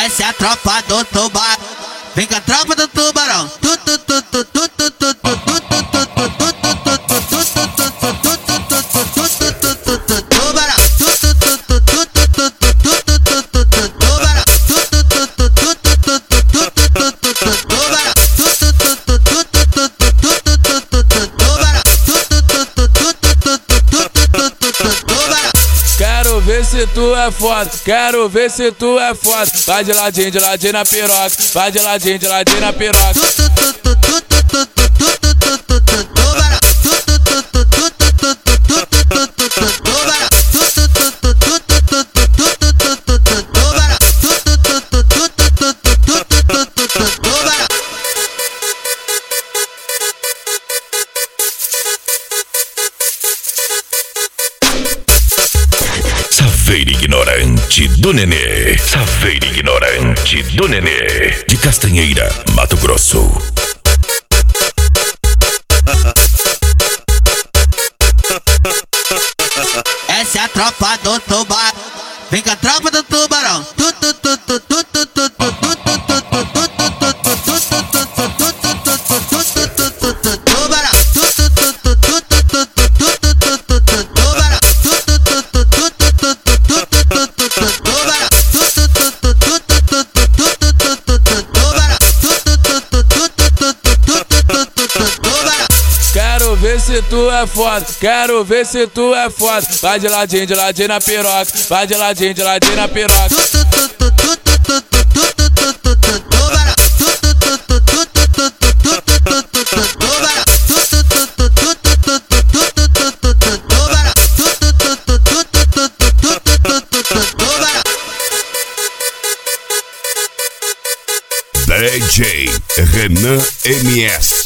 Essa é a tropa do tubarão. Vem com a tropa do tubarão. Quero ver se tu é foda, quero ver se tu é foda. Vai de ladinho na piroca, vai de ladinho na piroca. Saveiro ignorante do Nenê. Saveiro ignorante do Nenê. De Castanheira, Mato Grosso. Essa é a tropa do tubarão. Vem com a tropa do tubarão. Quero ver se tu é foda, quero ver se tu é foda. Vai de ladinho na piroca, vai de ladinho na piroca. DJ Renan MS.